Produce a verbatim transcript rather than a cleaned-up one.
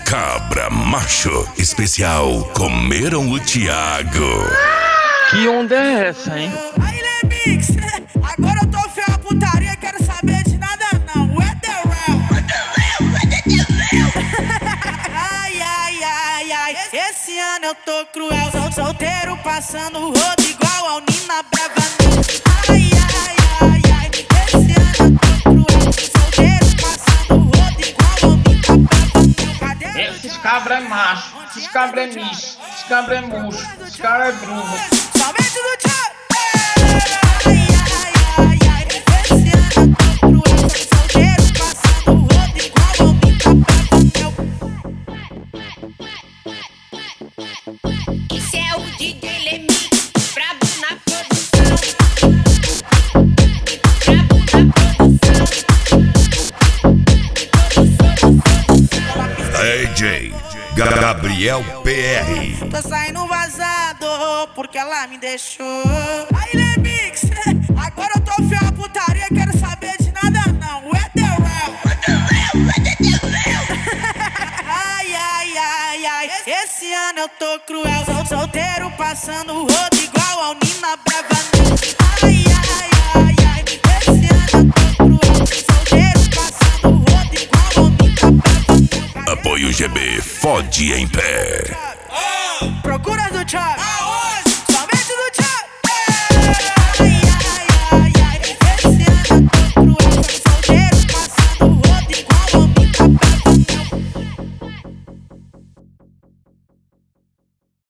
Cabra macho, especial Comeram o Thiago. Que onda é essa, hein? Aí, Lemix, agora eu tô feio a putaria, quero saber de nada não. What the real? Ai, ai, ai, ai, esse ano eu tô cruel. Sou solteiro passando o rodo igual ao Nina Brava. Ai, ai, ai, ai, esse ano eu tô cruel. Solteiro passando o rodo igual ao Nina Brava. Cadê? Esses cabra é macho, esses cabra é micho, esses cabra é murcho, esses cabra é bruno. Somente do Thiago. Ai, ai, ai, ai, esse ano eu tô cruel. Solteiro passando o rodo igual ao Nina Brava. Esse é o D J Lemix, brabo na produção. Brabo na produção. D J Gabriel P R. Tô saindo vazado porque ela me deixou. Aí, Lemix, agora eu tô feio a putaria, quero saber de nada não. What the real? Ai, ai, ai, ai, esse ano eu tô cruel. Sou solteiro passando o rodo igual ao Nina Brava. Ai, ai, ai, ai, esse ano eu tô cruel. Solteiro passando o rodo igual ao Nina Brava. Apoio G B, fode em pé. Procura do Thiago.